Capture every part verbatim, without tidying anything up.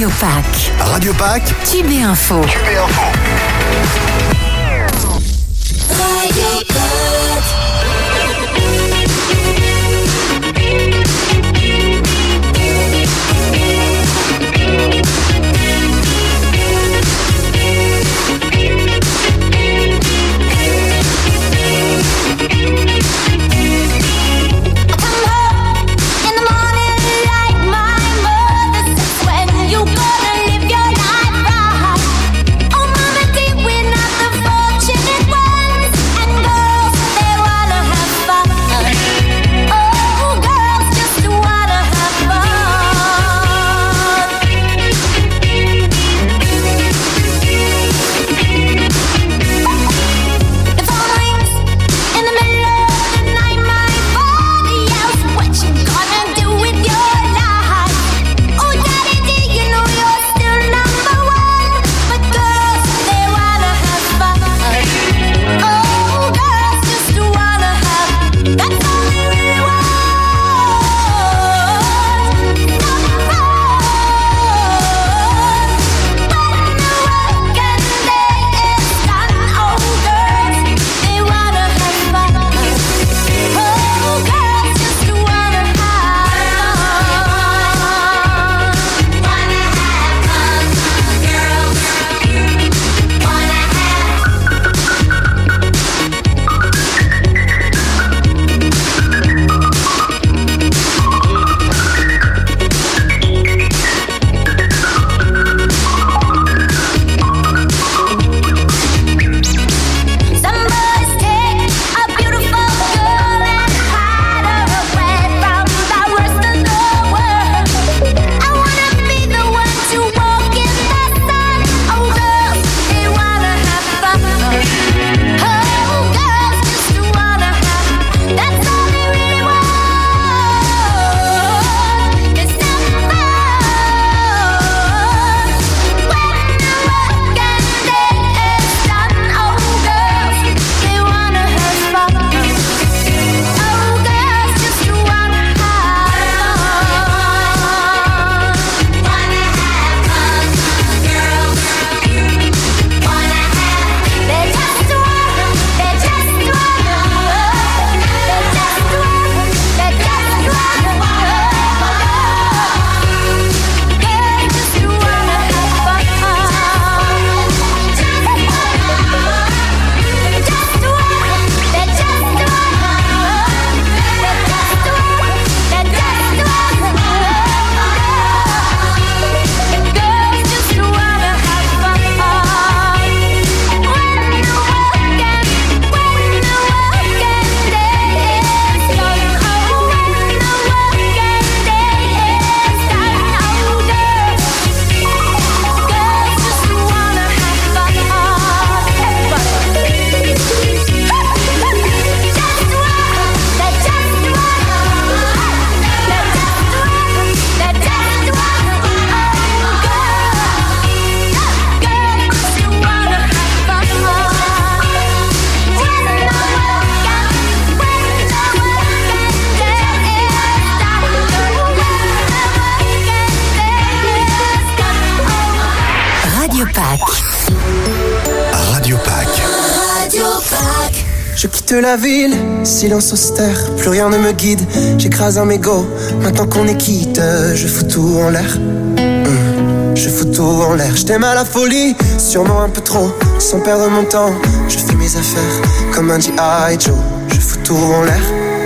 Radio Pack. Radio Pack. Tube et Info. Tube et Info. Radio Pack. Je quitte la ville, silence austère, plus rien ne me guide. J'écrase un mégot, maintenant qu'on est quitte, je fous tout en l'air. Mmh, je fous tout en l'air. Je t'aime à la folie, sûrement un peu trop, sans perdre mon temps. Je fais mes affaires comme un G I Joe. Je fous tout en l'air.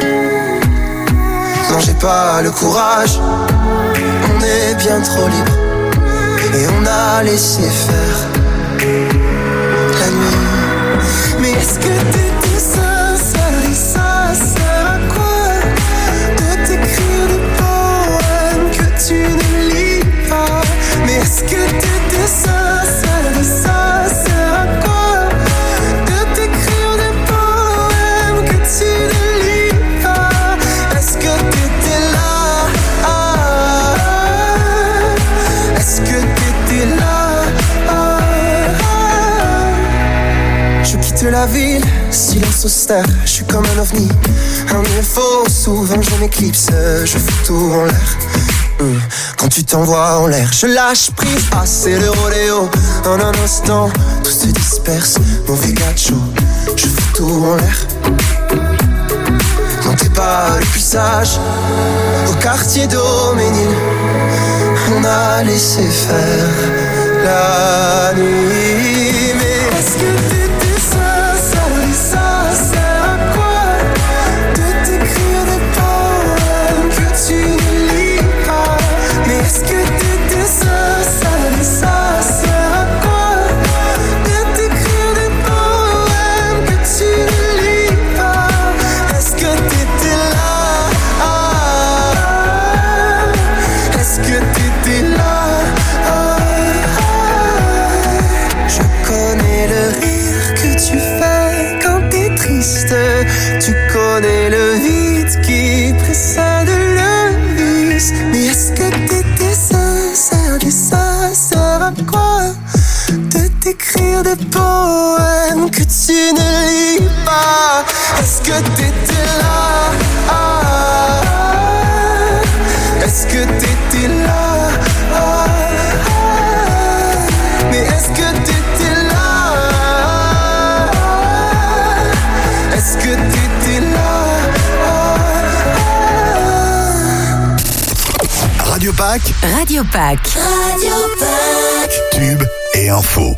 Non, j'ai pas le courage, on est bien trop libre et on a laissé faire la nuit. Mais est-ce que t'étais sincère et ça sert à quoi de t'écrire des poèmes que tu ne lis pas? Mais est-ce que t'étais sincère et ça sert à quoi de t'écrire des poèmes que tu ne lis pas? Est-ce que t'étais là? Ah, est-ce que t'étais là? Ah, ah. Je quitte la ville, silence austère, je suis comme un ovni, un U F O, souvent je m'éclipse, je fous tout en l'air. Mmh. Quand tu t'envoies en l'air, je lâche prise. Ah, c'est le rodéo. En un instant, tout se disperse. Mauvais gacho, je fous tout en l'air. Non, t'es pas le plus sage. Au quartier d'Auménil, on a laissé faire la nuit. Mais est-ce que t'étais sincère et ça sert à quoi de t'écrire des poèmes que tu ne lis pas? Mais est-ce que t'étais sincère et ça sert à quoi de t'écrire des poèmes que tu ne lis pas? Est-ce que t'étais là? Ah, est-ce que t'étais là? Ah, je connais le rire que tu fais quand t'es triste. Tu connais le vide qui précède le vice. Mais est-ce que t'étais sincère et ça sert à quoi de t'écrire des poèmes que tu ne lis pas? Est-ce que t'étais là? Ah, est-ce que t'étais là? Ah, mais est-ce que t'étais là? Est-ce que t'étais là? Radio Pâques, Radio Pâques. Radio Pâques. tube et info.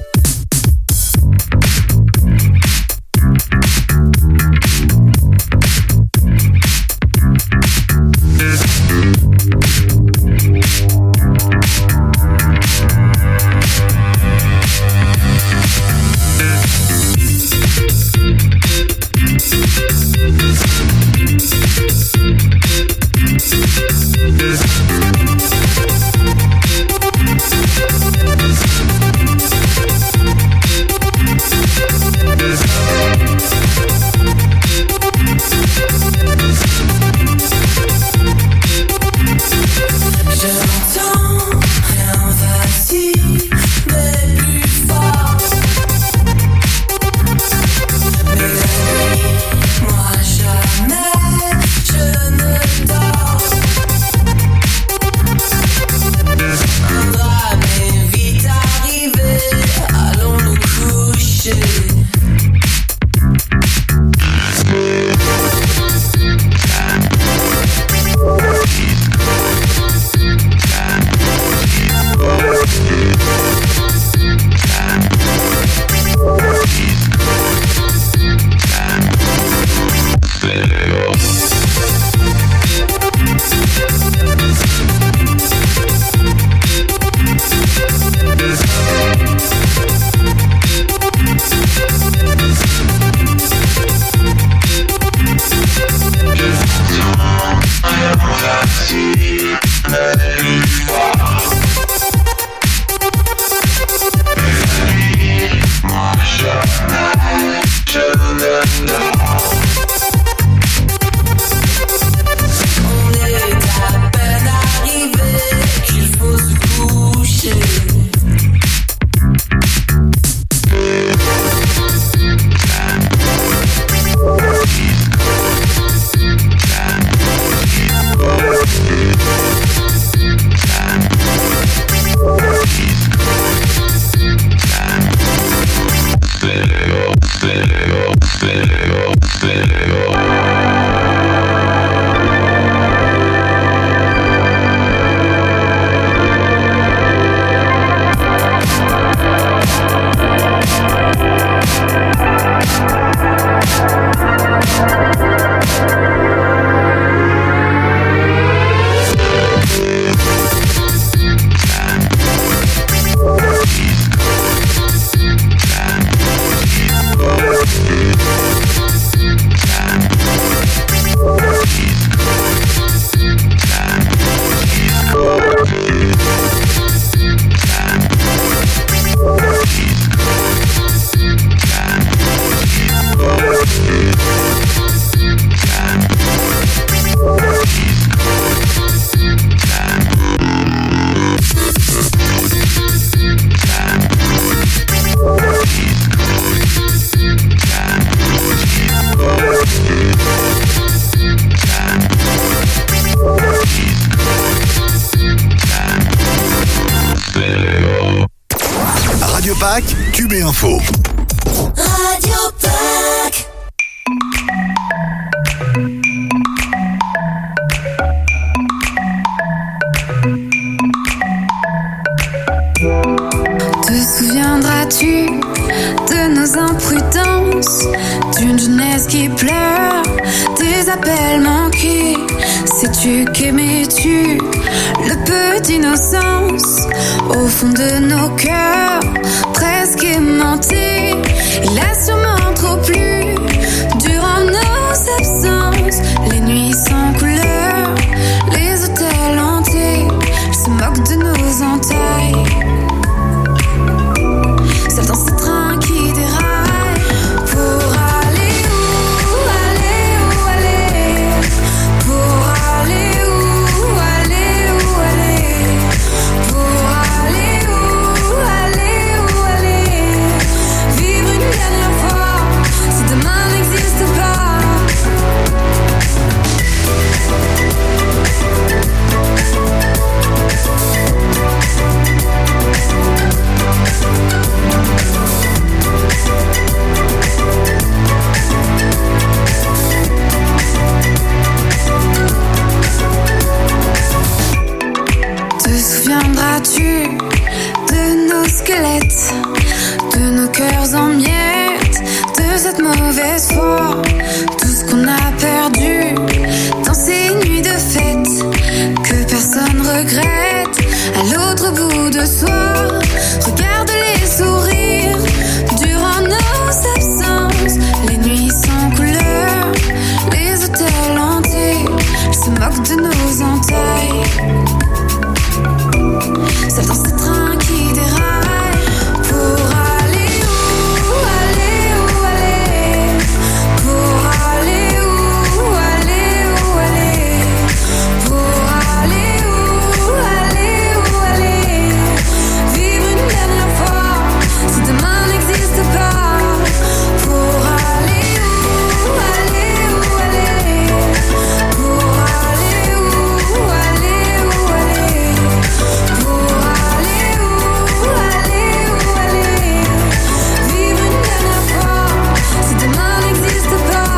Info. Radio Pack. Te souviendras-tu de nos imprudences, d'une jeunesse qui pleure, des appels manqués? Sais-tu qu'aimais-tu le peu d'innocence au fond de nos cœurs, presque aimantés? Il a sûrement trop plu durant nos absences, les nuits sans couleur, les hôtels hantés. Il se moque de nos entailles. Seul dans ce train qui déraille. Pour aller où, aller où, aller. Pour aller où, aller où, aller. Pour aller où, aller où, aller. Vivre une dernière fois, si demain n'existe pas. Te souviendras-tu de nos squelettes, de nos cœurs en miettes, de cette mauvaise foi, tout ce qu'on a perdu dans ces nuits de fête que personne regrette à l'autre bout de soi. Regarde les sourires durant nos absences, les nuits sans couleur, les hôtels hantés. Ils se moquent de nos entailles. Seul dans ce train qui déraille. Pour aller où, aller où, aller. Pour aller où, aller où, aller. Pour aller où, aller où, aller. Vivre une dernière fois, si demain n'existe pas. Pour aller où, aller où, aller. Pour aller où, aller où, aller. Pour aller où, aller où, aller. Vivre une dernière fois, si demain n'existe pas.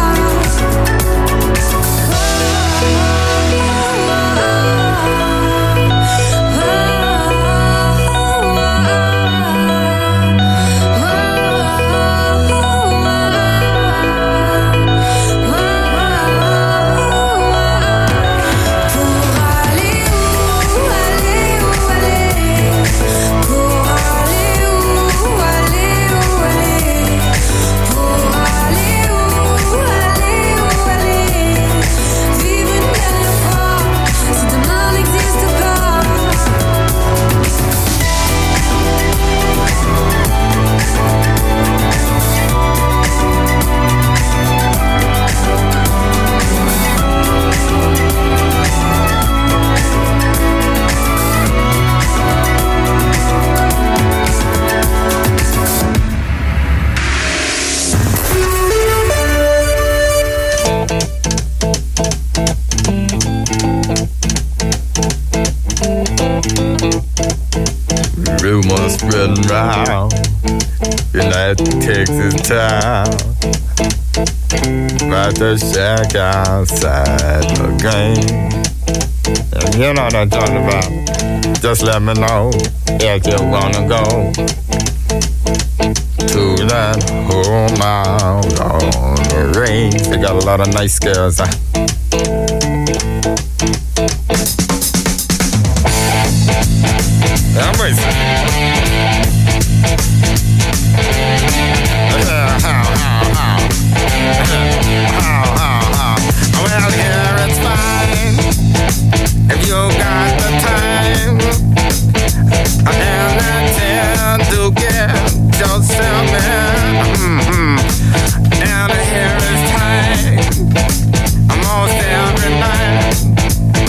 Rumors spreading round in that Texas town about the shack outside the game. And you know what I'm talking about. Just let me know if you wanna go to that home out on the range. They got a lot of nice girls. Huh? I'm racing. Well, here it's fine if you got the time and the time to get yourself in. Mm-hmm. And here is time most every night.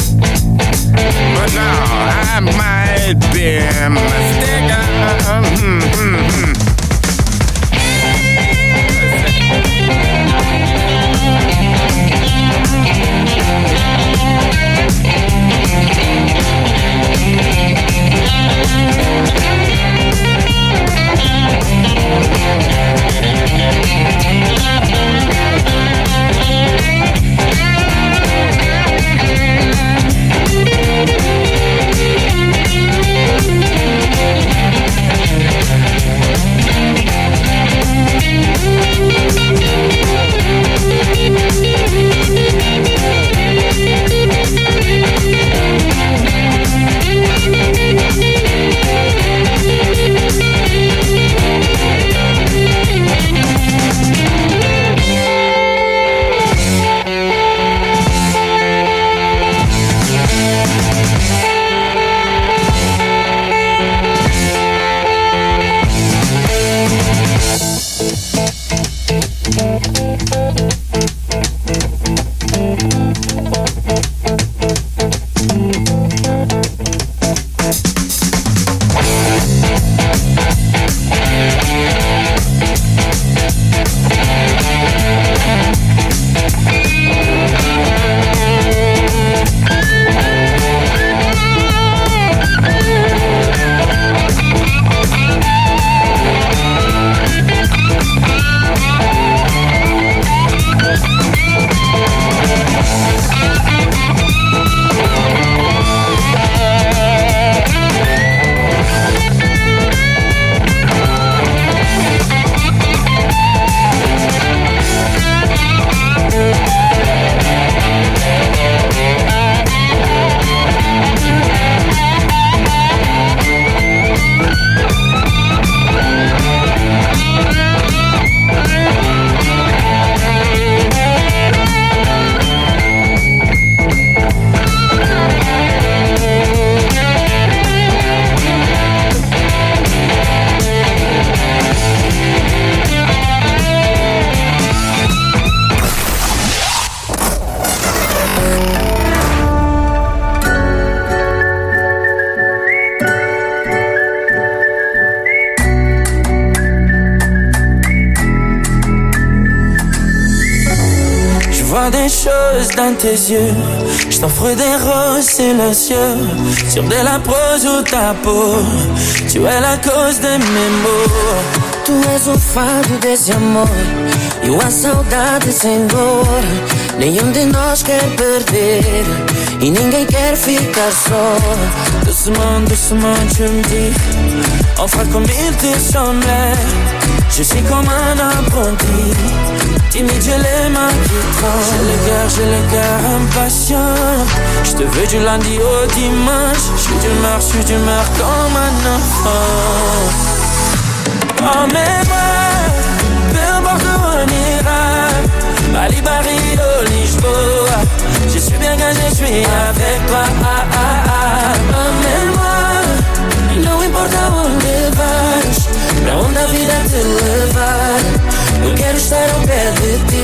rose dans tes yeux. Je t'offre des roses silencieux sur de la prose ou ta peau. Tu es la cause de mes maux. Tu és o fado desse amor e a saudade sem dor. Nenhum de nós quer perder e ninguém quer ficar só. Doucement, doucement tu me dis, on fera comme il te semblait. Je suis comme un apprenti, timide j'ai les mains qui tremblent. J'ai le cœur, j'ai le cœur impatient. Je te veux du lundi au dimanche. Je suis d'humeur, je suis d'humeur comme un enfant. Emmène-moi, peu importe où on ira, Bali, Paris, ou Lisboa. Je suis bien quand je suis avec toi. Ah, ah, ah. Emmène-moi, não importa onde vais, pra onde a vida te levar. Eu quero estar ao pé de ti.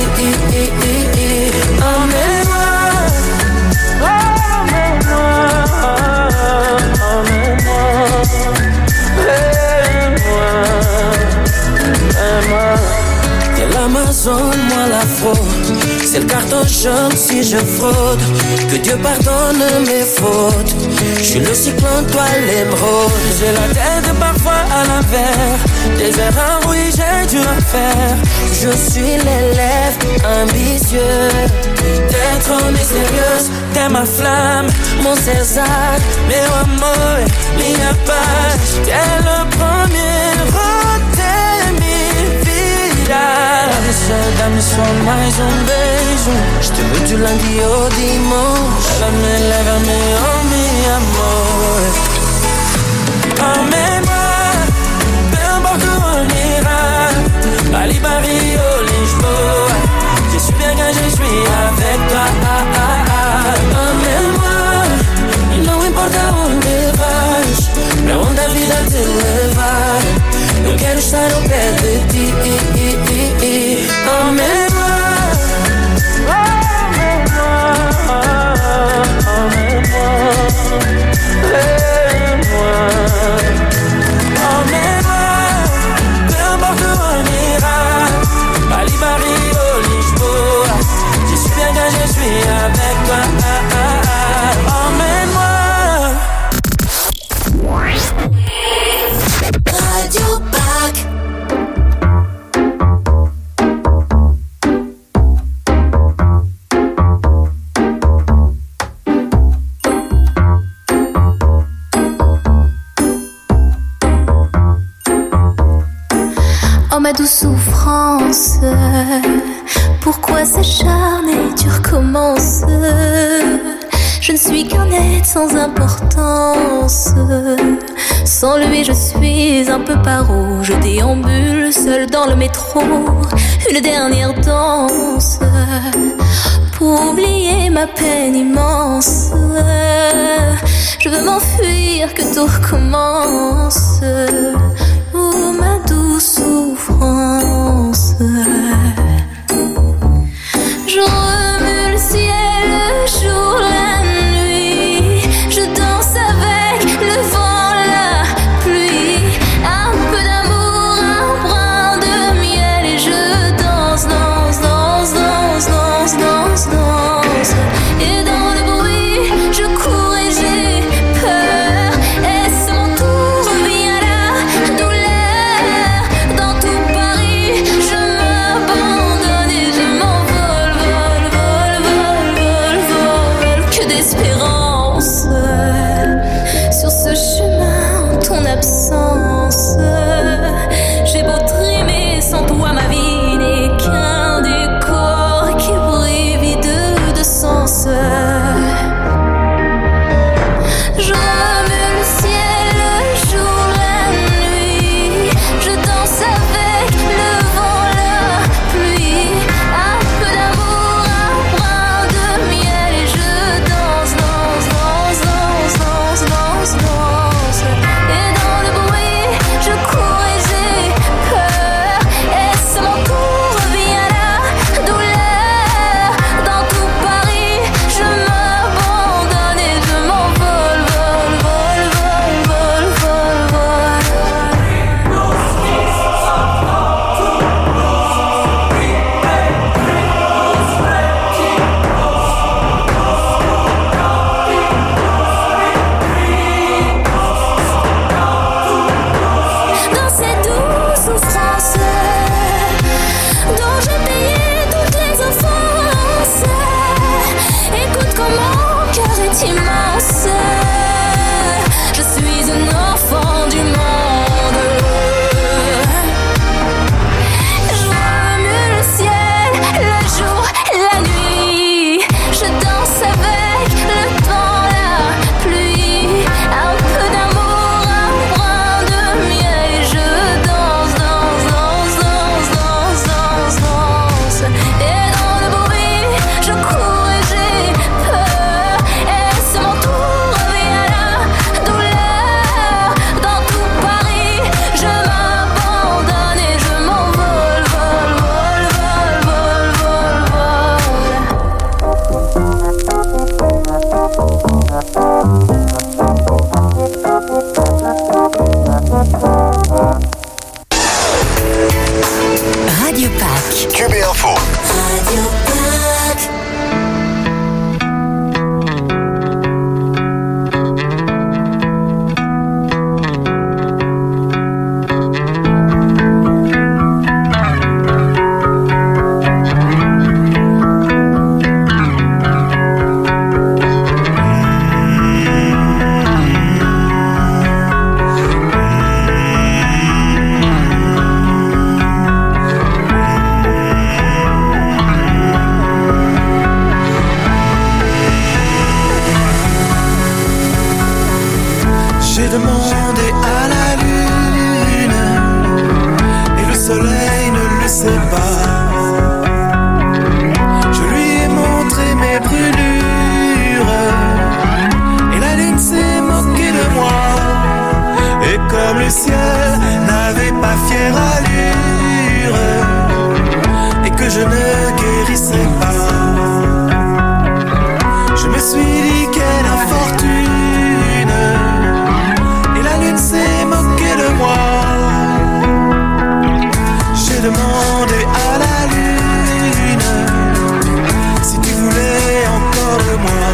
Emmène-moi, emmène-moi, emmène-moi, emmène-moi, emmène-moi. T'es l'Amazone, moi la fraude. C'est le carton jaune si je fraude. Que Dieu pardonne mes fautes. Je suis le cyclone, toi l'émeraude. J'ai la tête parfois à l'envers. Des erreurs, oui, j'ai dû en faire. Je suis l'élève ambitieux. T'es trop mystérieuse, t'es ma flamme, mon César, meu amor, minha paz. T'es le premier de minha vida. Dá-me só, dá-me só mais um beijo. Je te veux du lundi au dimanche. Lève-me, lève-me, oh mi amor. Emmène-moi, peu importe où on ira, Bali, Paris, ou Lisboa. Je suis bien quand je suis avec toi. Ah, ah, ah. Emmène-moi, não importa onde vais, pra onde a vida te levar. Eu quero estar ao pé de ti. Emmène-moi, emmène-moi, emmène-moi, emmène-moi, emmène-moi, peu importe où on ira, Bali, Paris, ou Lisboa. Je suis bien quand je suis avec toi. Ah, ah, ah. Emmène-moi. Radio Pack. Oh ma douce souffrance, pourquoi s'acharner, tu recommences. Je ne suis qu'un être sans importance. Sans lui je suis un peu paro. Je déambule seul dans le métro. Une dernière danse pour oublier ma peine immense. Je veux m'enfuir, que tout recommence. Oh ma douce souffrance. Je remue le ciel, le jour, la nuit. Je danse avec le vent, la pluie. Un peu d'amour, un brin de miel. Et je danse, danse, danse, danse, danse, danse, danse. Et dans le bruit, je cours et j'ai peur. Est-ce mon tour, vient la douleur. Dans tout Paris, je m'abandonne et je m'envole, vol, guérissait pas. Je lui ai montré mes brûlures et la lune s'est moquée de moi. Et comme le ciel n'avait pas fière allure et que je ne guérissais pas, je me suis dit quelle infortune. Et la lune s'est moquée de moi. J'ai demandé à la lune si tu voulais encore de moi.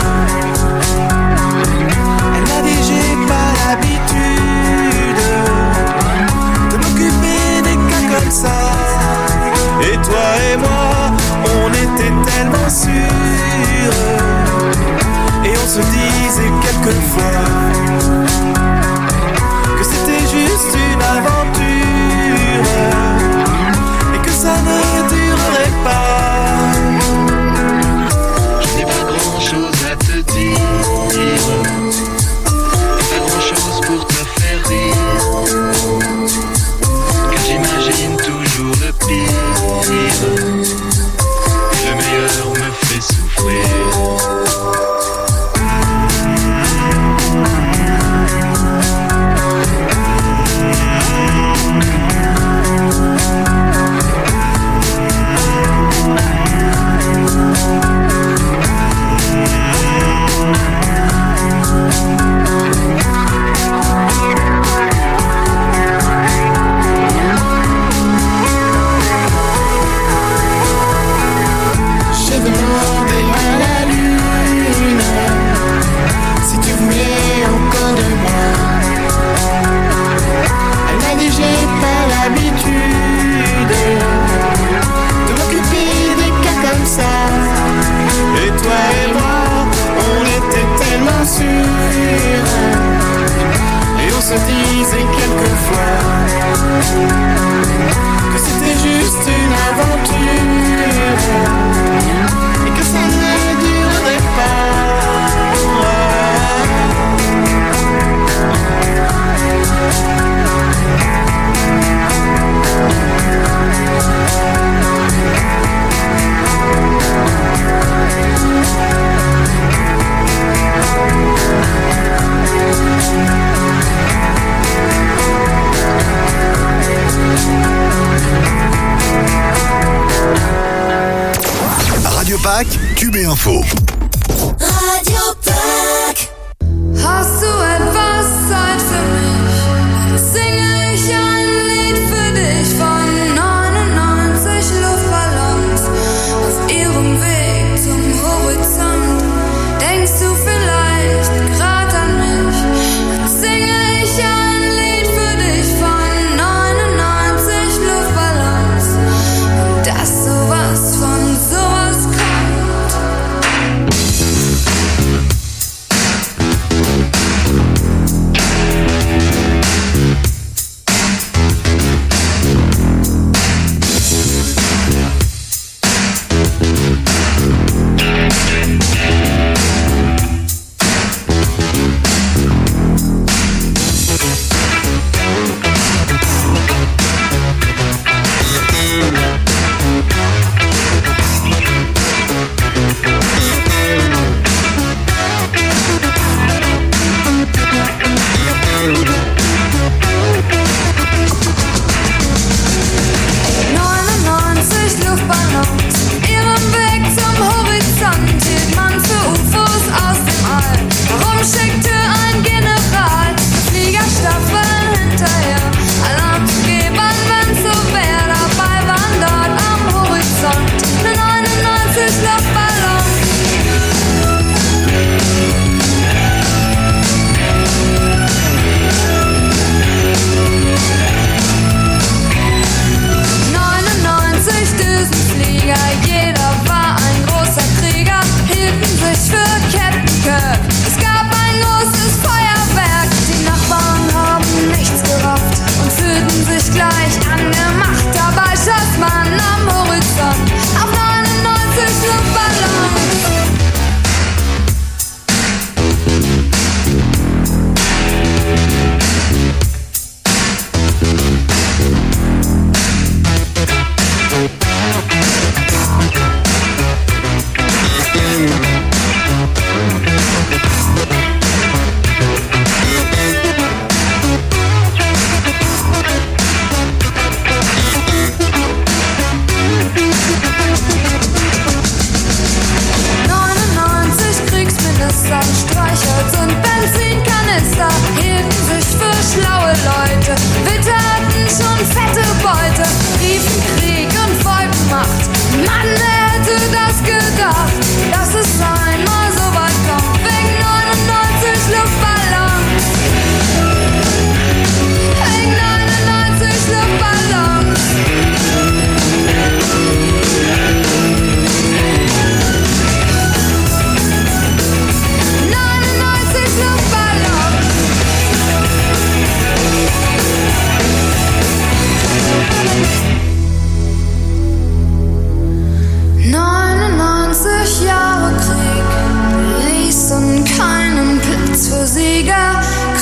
Elle m'a dit j'ai pas l'habitude de m'occuper des cas comme ça. Et toi et moi, on était tellement sûrs et on se disait quelquefois que c'était juste une aventure et que ça ne durerait pas. Je n'ai pas grand chose à te dire, et pas grand chose pour te faire rire, car j'imagine toujours le pire, et le meilleur me fait souffrir. Q B Info. Radio Pack. Hast du etwas Zeit für mich? Singe ich ein Lied für dich von neunundneunzig Luftballons auf ihrem Weg zum Horizont. Denkst du vielleicht grad an mich? Dann singe ich ein Lied für dich von neunundneunzig Luftballons und dass sowas von sowas kommt.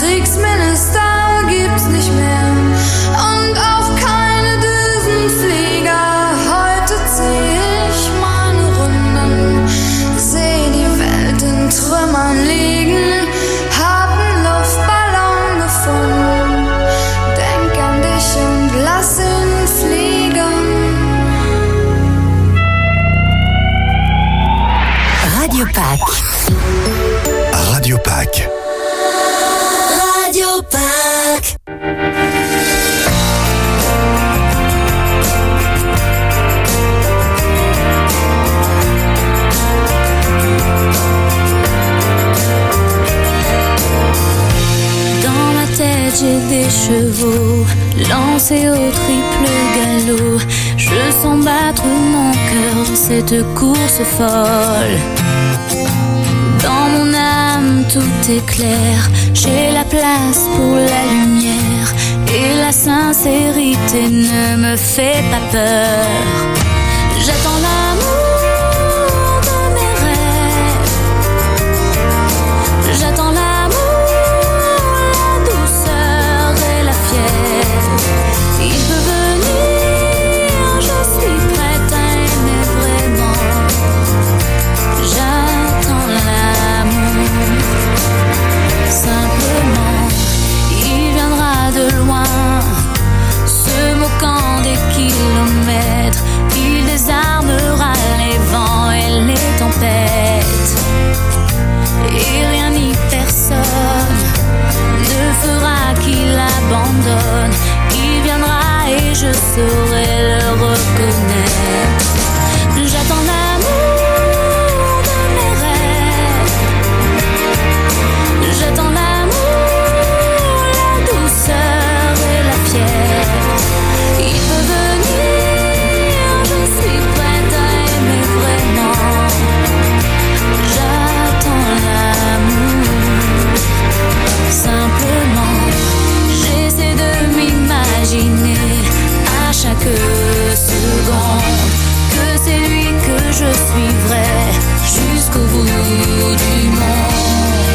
Kriegsminister gibt's nicht mehr und auch keine Düsenflieger. Heute zieh ich meine Runden, seh die Welt in Trümmern liegen, hab 'n Luftballon gefunden, denk an dich und lass ihn fliegen. Radio Pack. Radio Pack. Radio Pack. Dans ma tête j'ai des chevaux lancés au triple galop. Je sens battre mon cœur dans cette course folle. Dans mon âme tout est clair, j'ai la place pour la lumière et la sincérité ne me fait pas peur. J'attends l'amour de mes rêves, j'attends l'amour, la douceur et la fièvre. Il peut venir, je suis prête à aimer vraiment. J'attends l'amour, simplement. Il viendra de loin, se moquant des kilomètres. Il désarmera les vents et les tempêtes. Et rien ni personne ne fera qu'il abandonne. Il viendra et je saurai le reconnaître. J'attends l'amour de mes rêves, j'attends l'amour, la douceur et la fièvre. Il peut venir, je suis prête à aimer vraiment. J'attends l'amour, simplement. J'essaie de m'imaginer à chaque seconde que c'est lui que je suivrai jusqu'au bout du monde.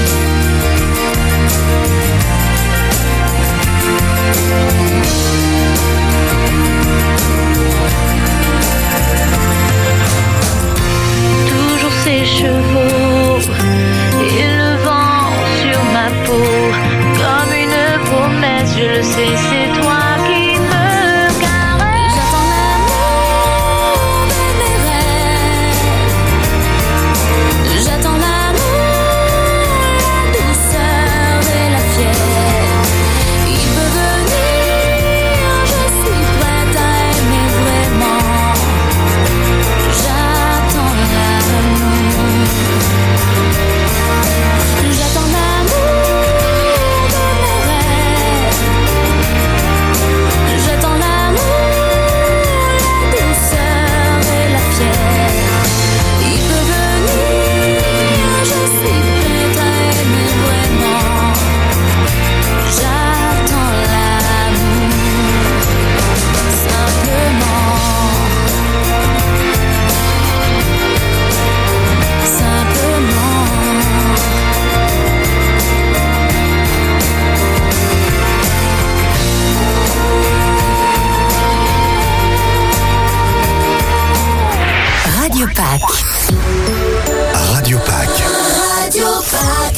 Toujours ces chevaux et le vent sur ma peau, comme une promesse, je le sais, c'est toi qui me caresse. J'attends l'amour de mes rêves, j'attends l'amour, la douceur et la fièvre. Il peut venir, je suis prête à aimer vraiment. J'attends l'amour, j'attends l'amour de mes rêves, j'attends l'amour, la douceur et la fièvre. Il peut venir, je suis prête à aimer vraiment. J'attends l'amour, simplement, simplement. Radio Pack. Radio Pack. Radio Pack.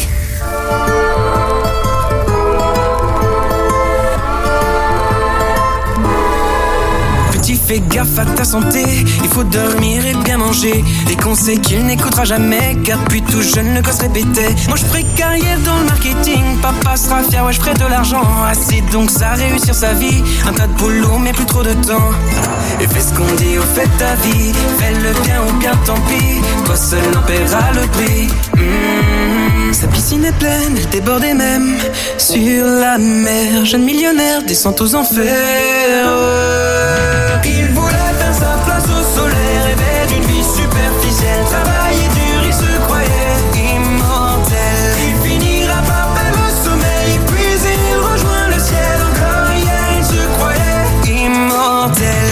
Petit, fais gaffe à ta santé, il faut dormir et bien manger. Les conseils qu'il n'écoutera jamais, car depuis tout jeune le gosse répétait. Moi je ferai carrière dans le marketing, papa sera fier, ouais je ferai de l'argent. Assez donc ça réussir sa vie, un tas de boulot mais plus trop de temps. Et fais ce qu'on dit, au fait ta vie, fais le bien ou bien tant pis, toi seul en paiera le prix. Mmh, sa piscine est pleine, elle débordait même sur la mer. Jeune millionnaire descend aux enfers. Il voulait faire sa place au soleil, rêvait d'une vie superficielle, travailler dur, il se croyait immortel. Il finira par perdre le sommeil, puis il rejoint le ciel. Encore hier, il se croyait immortel.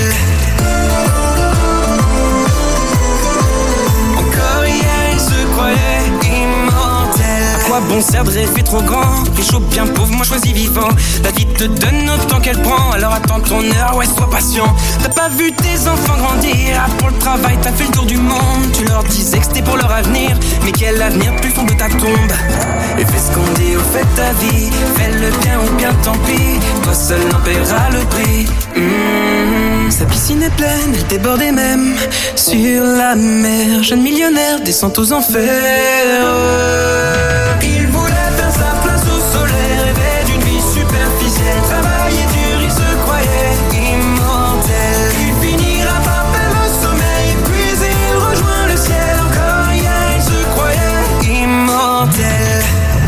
Encore hier, il se croyait immortel. À quoi bon concert de rêve est trop grand. Riche ou bien pauvre, moi choisis vivant. La vie te donne autant qu'elle prend, alors attends ton heure, ouais sois patient. T'as pas vu tes enfants grandir, ah, pour le travail t'as fait le tour du monde. Tu leur disais que c'était pour leur avenir, mais quel avenir plus fond de ta tombe. Et fais ce qu'on dit au fait de ta vie, fais le bien ou bien tant pis, toi seul en paieras le prix. Mmh, sa piscine est pleine, elle débordait même sur la mer. Jeune millionnaire descend aux enfers. Il voulait faire sa place au soleil, rêvait d'une vie superficielle, travaillait dur, il se croyait immortel. Il finira par perdre le sommeil, puis il rejoint le ciel. Encore hier, il se croyait immortel.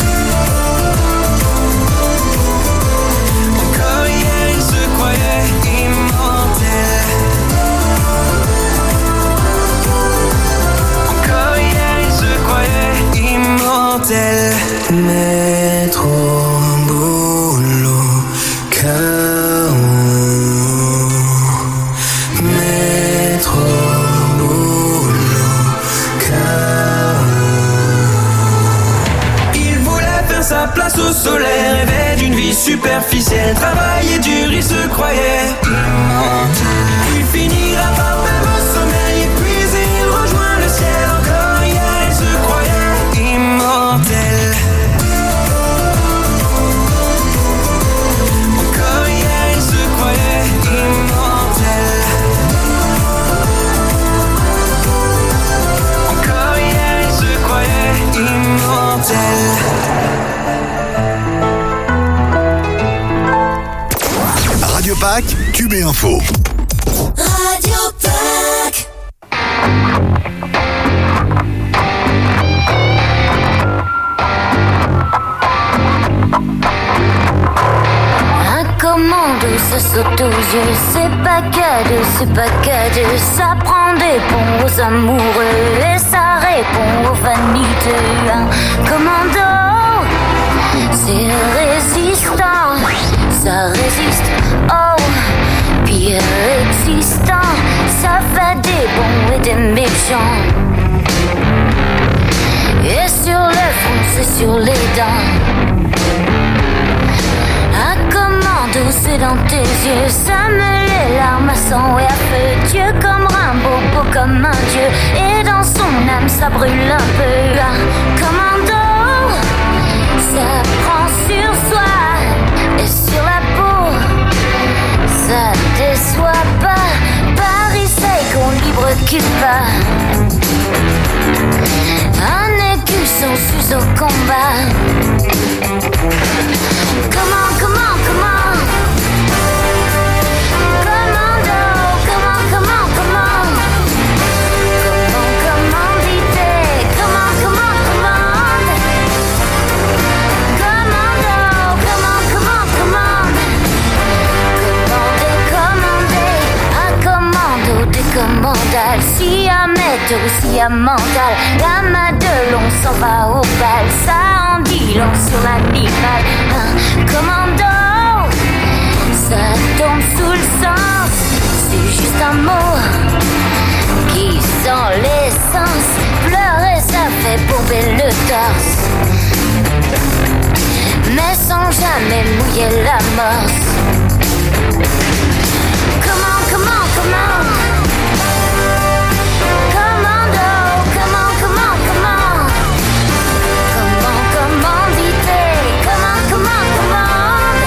Encore hier, il se croyait immortel. Encore hier, il se croyait immortel. Métro, boulot, chaos. Métro, boulot, chaos. Il voulait faire sa place au soleil, rêvait d'une vie superficielle, travaillait dur, il se croyait immortel. Il finira par perdre le sommeil, et puis il rejoint le ciel. Encore hier, il se croyait immortel. Encore hier, il se croyait immortel. Encore hier, il se croyait immortel. Radio Pâques, Cube et Info. Radio Pâques. Un commando, ça saute aux yeux, c'est pas cadeau, c'est pas cadeau. Ça prend des ponts aux amoureux et ça répond aux vaniteux. Un commando, c'est résistant, ça résiste, oh, pire existant. Ça fait des bons et des méchants. Et sur le front, c'est sur les dents. Un commando, c'est dans tes yeux, ça me les larmes à sang et à feu. Dieu comme Rimbaud, beau comme un dieu, et dans son âme, ça brûle un peu. Un commando, ça prend sur soi et sur la peau, ça déçoit pas. Paris, c'est qu'on libre Cuba. Un écu sans sus au combat. Comment, comment, comment? Commando, comment, comment, comment? Comment, commandité? Comment, comment, commande? Commando, comment, comment, commande? Commandé, commandé. Un commando décommandal. Si à métaux, si à mental, la main de l'on s'en va au bal. Ça en dit long sur l'animal. Un commando, ça tombe sous le sens. C'est juste un mot qui sent l'essence. Pleurer, ça fait bomber le torse, mais sans jamais mouiller l'amorce. Comment, comment, comment? Commando, comment, comment, comment? Comment, commandité? Comment, comment, commande?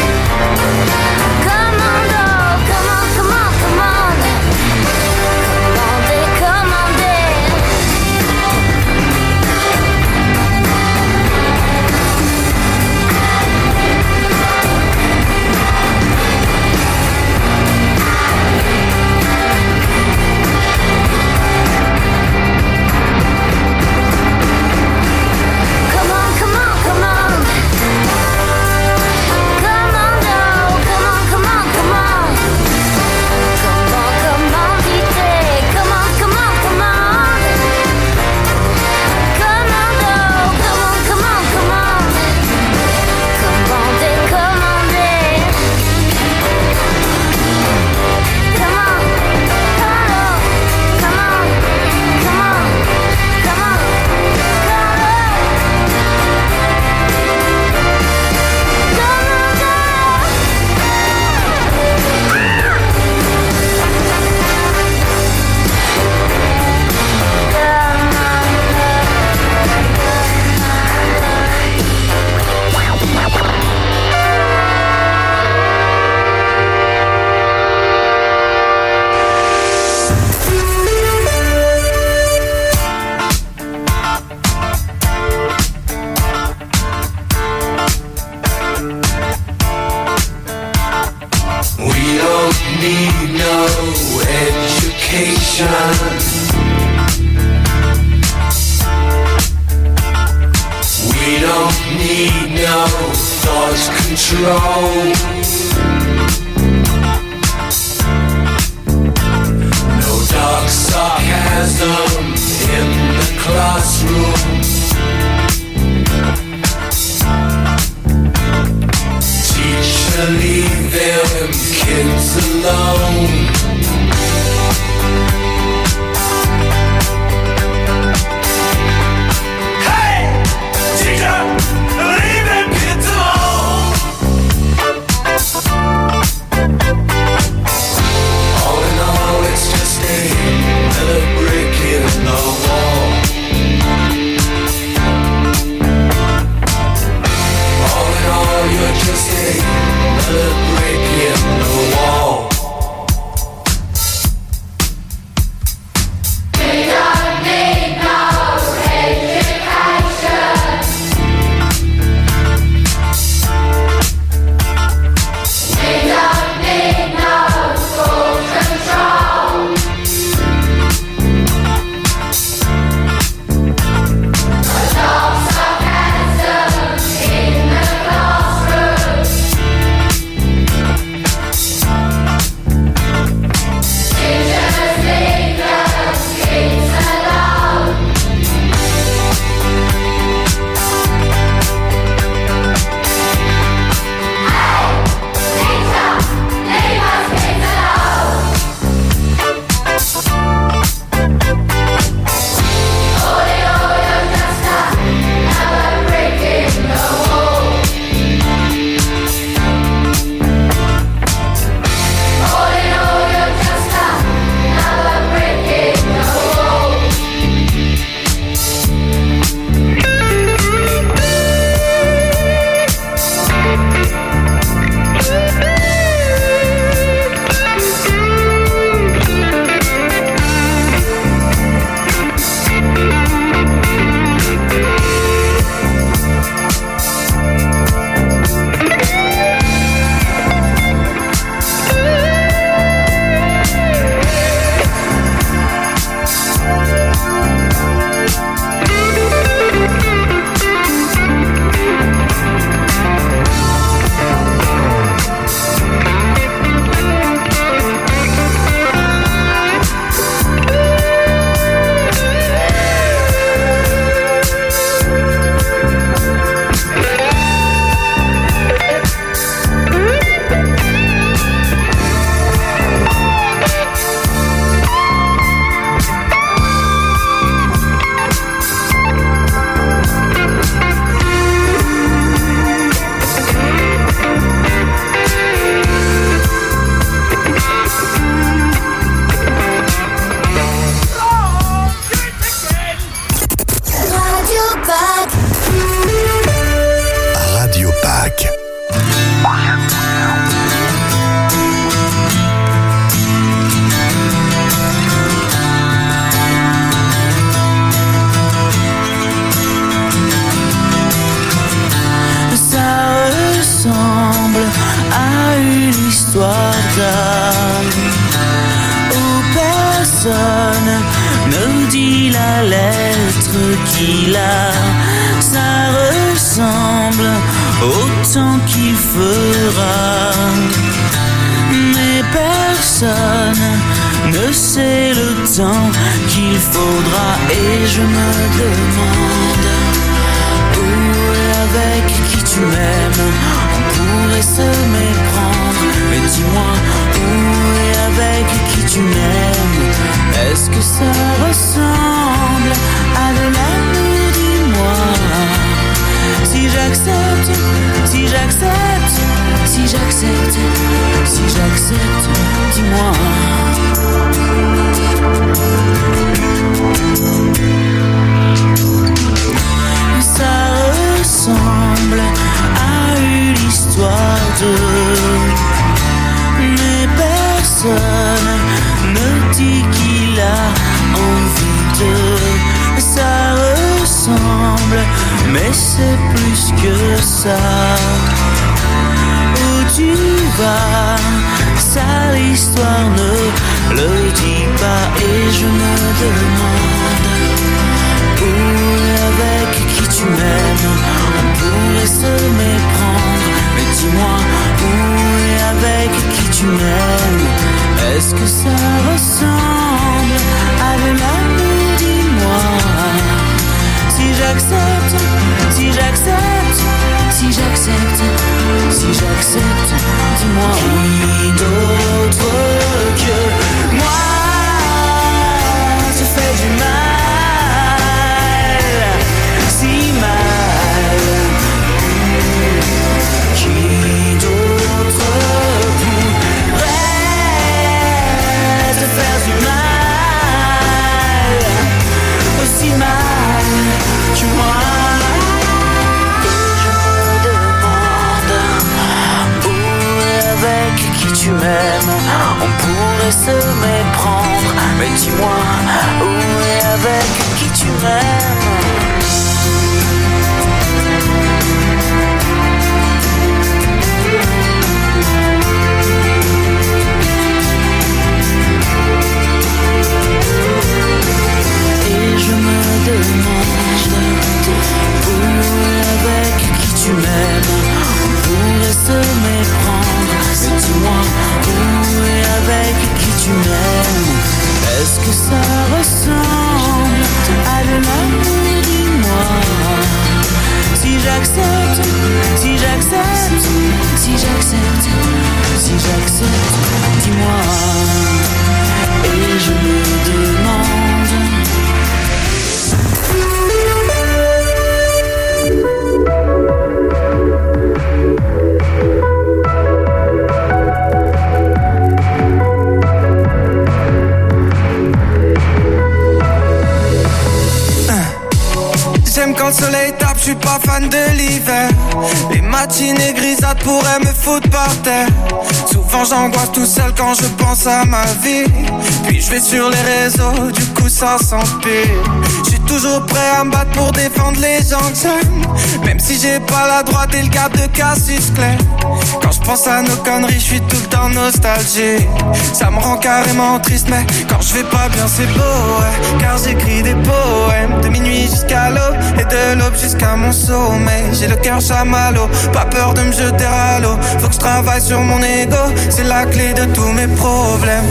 Commando, comment, comment, commande? Commandé, commandé. thoughts control. No dark sarcasm in the classroom. Teacher, leave them kids alone. Ne dit la lettre qu'il a, ça ressemble au temps qu'il fera. Mais personne ne sait le temps qu'il faudra. Et je me demande où et avec qui tu m'aimes on pourrait se méprendre. Mais dis-moi où et avec qui tu m'aimes, est-ce que ça ressemble à de l'amour? Dis-moi. Si j'accepte, si j'accepte, si j'accepte, si j'accepte, dis-moi. Ça ressemble à une histoire de... Mais personne ne dit qu'il a envie de... Ça ressemble, mais c'est plus que ça. Où tu vas, ça l'histoire ne le dit pas. Et je me demande où avec qui tu m'aimes on pourrait se méprendre. tu m'aimes. Est-ce que ça ressemble à de l'amour, dis-moi. Si j'accepte, si j'accepte, si j'accepte, si j'accepte, dis-moi. Qui d'autre que moi se fait du mal, si mal. Qui d'autre pourrait se faire du mal, aussi mal que moi. Tu m'aimes, on pourrait se méprendre, mais dis-moi où et avec qui tu m'aimes. Et je me demande où et avec qui tu m'aimes, on pourrait se méprendre. Mais dis-moi où et avec qui tu m'aimes. Est-ce que ça ressemble à de l'amour, dis-moi. Si j'accepte, si j'accepte, si j'accepte, si j'accepte, dis-moi. Et je me demande. Quand le soleil tape, je suis pas fan de l'hiver. Les matinées grisâtres pourraient me foutre par terre. Souvent j'angoisse tout seul quand je pense à ma vie. Puis je vais sur les réseaux, du coup ça s'empire. Je suis toujours prêt à me battre pour défendre les gens que j'aime. Même si j'ai pas la droite et le cap de Cassius Clay. Quand je pense à nos conneries, je suis tout le temps nostalgique. Ça me rend carrément triste, mais quand je vais pas bien c'est beau, ouais. Car j'écris des poèmes de minuit jusqu'à l'aube. Et de l'aube jusqu'à mon sommeil. J'ai le cœur chamallow, pas peur de me jeter à l'eau. Faut que je travaille sur mon ego, c'est la clé de tous mes problèmes.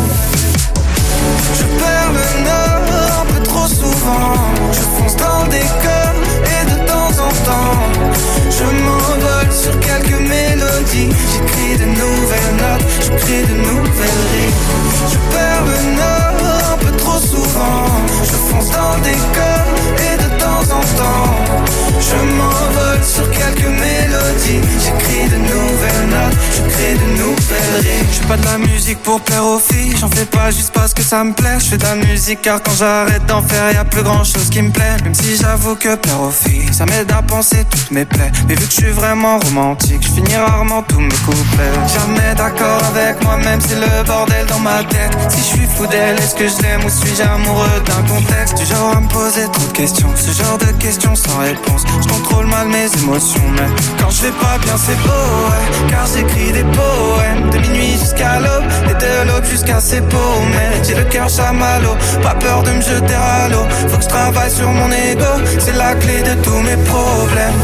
Je perds le nord un peu trop souvent. Je fonce dans le décor et de temps en temps je m'envole sur quelques mélodies. J'écris de nouvelles notes, j'écris de nouvelles rimes. Je perds le nord un peu trop souvent. Je fonce dans le décor et de temps en temps je m'envole sur quelques mélodies. J'écris de nouvelles notes, j'écris de nouvelles rimes. Je fais pas de la musique pour plaire aux filles, j'en fais pas juste parce que ça me plaît. Je fais de la musique car quand j'arrête d'en faire y'a plus grand chose qui me plaît. Même si j'avoue que plaire aux filles ça m'aide à penser toutes mes plaies. Mais vu que je suis vraiment romantique, je finis rarement tous mes couplets. Jamais d'accord avec moi-même, c'est le bordel dans ma tête. Si je suis fou d'elle, est-ce que je l'aime ou suis-je amoureux d'un contexte? Du genre à me poser trop de questions, ce genre de questions sans réponse. Je contrôle mal mes émotions, mais quand je vais pas bien c'est beau, ouais. Car j'écris des poèmes de minuit jusqu'à l'aube et de l'aube jusqu'à ses paumes. J'ai le cœur chamallow, pas peur de me jeter à l'eau. Faut que je travaille sur mon ego, c'est la clé de tous mes problèmes.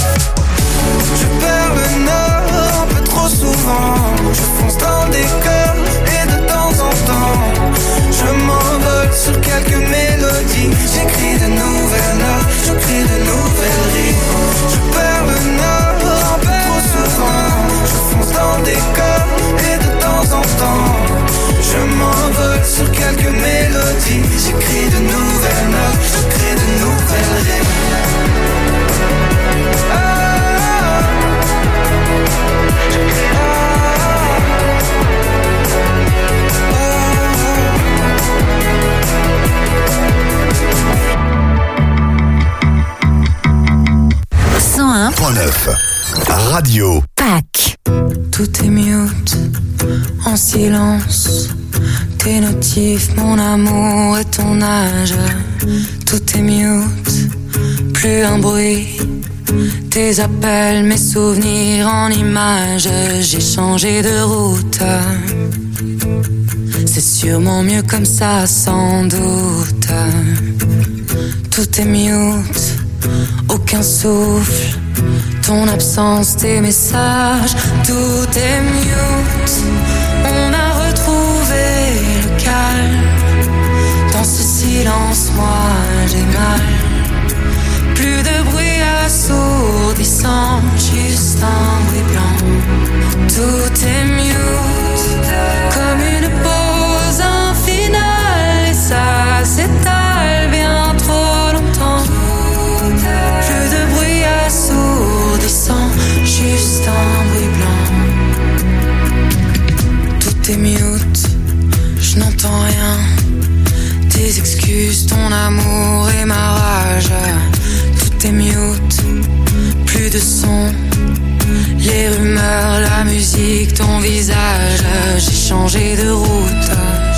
Je perds le nord un peu trop souvent. Je fonce dans le décor et de temps en temps je m'envole sur quelques mélodies. J'écris de nouvelles notes, j'écris de nouvelles rimes. Je perds le nord un peu trop souvent. Je fonce dans le décor et de temps en temps je m'envole sur quelques mélodies. J'écris de nouvelles notes, j'écris de nouvelles rimes. Ah, cent un point neuf Radio Pâques. Tout est mute, en silence. Tes notifs, mon amour et ton âge. Tout est mute, plus un bruit. Tes appels, mes souvenirs en images. J'ai changé de route. C'est sûrement mieux comme ça, sans doute. Tout est mute, aucun souffle. ton absence, tes messages, tout est mute. On a retrouvé le calme. Dans ce silence, moi j'ai mal. Plus de bruit assourdissant, juste un bruit blanc. Tout est mute, comme une pause, un final. Et ça s'étale bien trop longtemps. Plus de bruit assourdissant, juste un bruit blanc. Tout est mute, je n'entends rien. Tes excuses, ton amour et ma rage. Tout est mute, plus de son. Les rumeurs, la musique, ton visage. J'ai changé de route.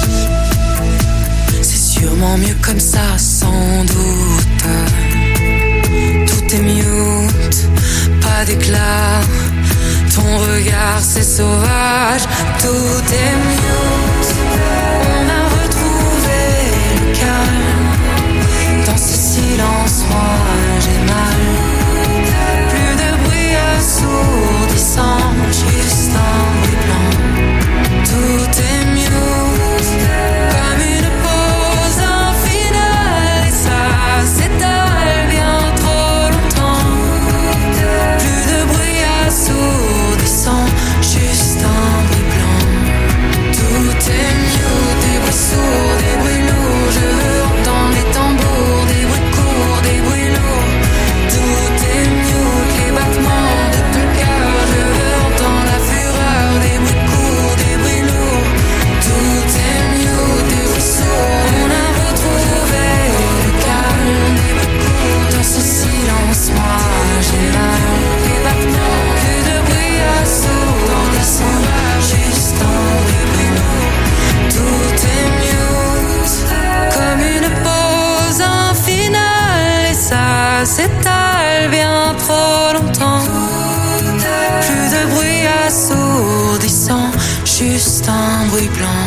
C'est sûrement mieux comme ça, sans doute. Tout est mute, pas d'éclat. Ton regard, c'est sauvage. Tout est mute. On a retrouvé le calme. Dans ce silence, moi j'ai mal. Plus de bruit assourdissant, juste un bruit blanc. Tout est mute, comme une pause, un final. Et ça s'étale bien trop longtemps. Plus de bruit assourdissant, juste un bruit blanc. Tout est mute, des bruits sourds, des bruits lourds. Je veux entendre les tambours, des bruits courts, des bruits lourds. Tout est mute, les battements de ton cœur. Je veux entendre la fureur, des bruits courts, des bruits lourds. Tout est mute, des bruits sourds. On a retrouvé le calme, des bruits courts. Dans ce silence, moi j'ai mal. Les battements, plus de bruit assourdissant, juste un bruit lourd. Tout est mute, comme une pause, un final. Et ça s'étale bien trop longtemps. Plus de bruit assourdissant, juste un bruit blanc.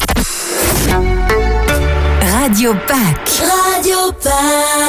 Radio Pack. Radio Pack.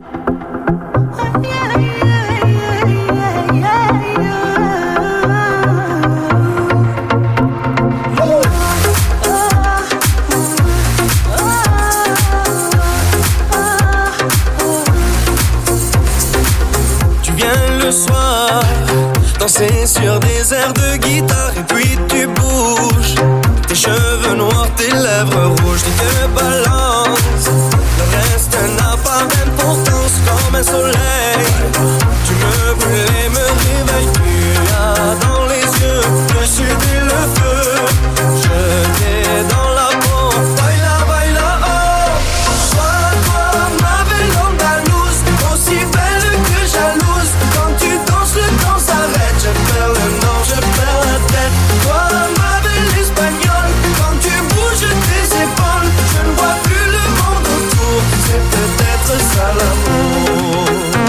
Tu viens le soir, danser sur des airs de guitare et puis tu bouges. Tes cheveux noirs, tes lèvres rouges, tu te balances. Le reste n'a pas d'importance comme un soleil. Tu me brûles et me réveilles. Tu as dans les yeux le sud et le feu. Je t'ai dans la peau. Baila, baila, oh. Toi, toi, ma belle andalouse, aussi belle que jalouse. Quand tu danses, le temps s'arrête. Je perds le nord, je perds la tête. Toi, ma belle espagnole, quand tu bouges tes épaules, je ne vois plus le monde autour. C'est peut-être ça l'amour.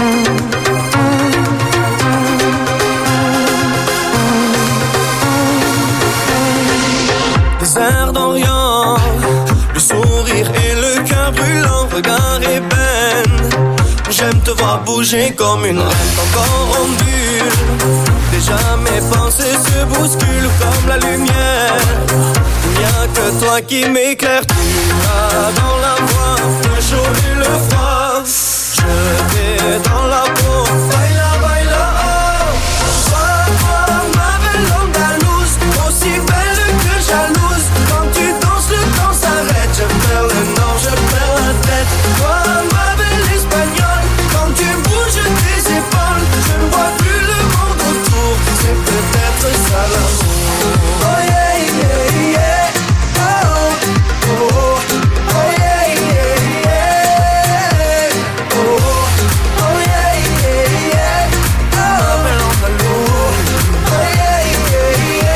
Des airs d'Orient, le sourire et le cœur brûlant, regard ébène. J'aime te voir bouger comme une reine, ton corps ondule. Déjà mes pensées se bousculent comme la lumière. Il n'y a que toi qui m'éclaire. Tu as dans la voix le chaud et le froid. Je t'ai dans la peau. Baila, baila, oh. Toi, toi, ma belle andalouse, aussi belle que jalouse. Quand tu danses, le temps s'arrête. Je perds le nord, je perds la tête. Toi, ma belle espagnole, quand tu bouges tes épaules, je ne vois plus le monde autour. C'est peut-être ça l'amour. Oh yeah, yeah, yeah. Oh, oh, oh, oh yeah, yeah, yeah. Oh, oh yeah, yeah, yeah. Oh, belle andalouse. Oh yeah, yeah,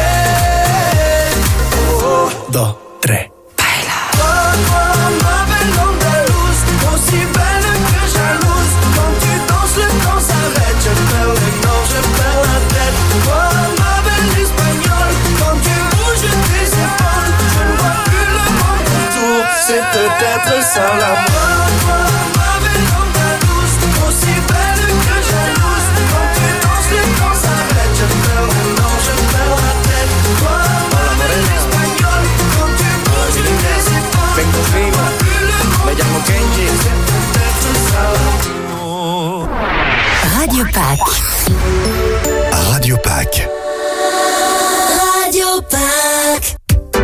yeah. Oh, dos, tres. Baila. Toi, toi, ma belle andalouse, aussi belle que jalouse. Quand tu danses, le temps s'arrête. Je perds le nord, je perds la tête. Toi, ma belle espagnole, quand tu bouges tes épaules, je ne vois plus le monde autour. C'est peut-être ça l'amour. Toi, ma belle andalouse, aussi belle que jalouse. Quand tu danses, le Pack. Radio Pack. Radio Pack.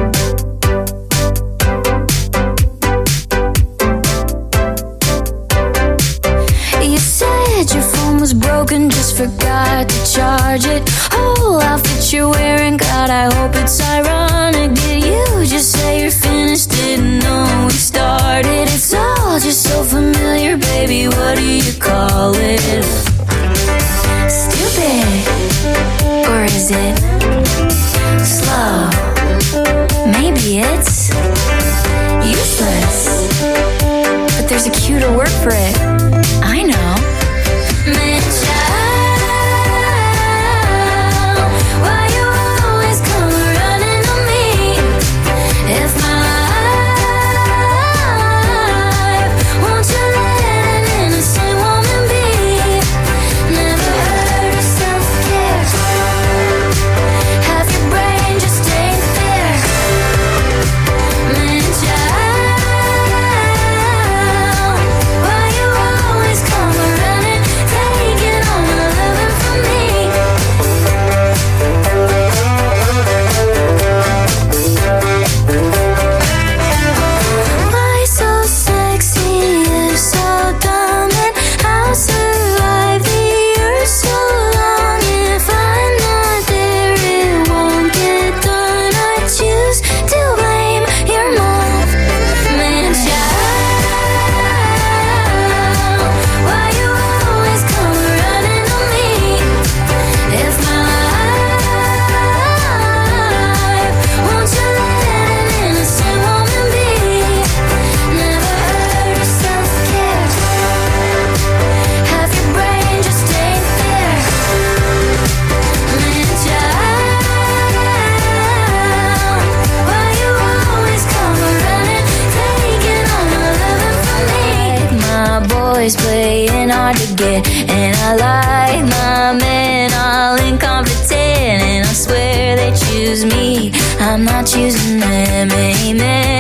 You said your phone was broken, just forgot to charge it. Whole outfit you're wearing, God, I hope it's ironic. Did you just say you're finished? Didn't know we started. It's all just so familiar, baby. What do you call it? Stupid, or is it slow? Maybe it's useless, but there's a cuter word for it. I know. Man, child, why you always come running on me? If my life, won't you let an innocent woman be? Never heard of self-care. Have your brain just ain't there. Man, child, why you always come running, taking all my loving from me? Why so sexy if so dumb, and I'll survive the years so long. If I'm not there, it won't get done. I choose to blame your mom. Man, child, why you always come running on me? If my life, won't you let an innocent woman be? Never heard of self-care. Have your brain just ain't there. Man, child, why you always come running, taking all my loving from me? My boys playing hard to get, and I like my men all incompetent, and I swear they choose me, I'm not choosing them. Amen.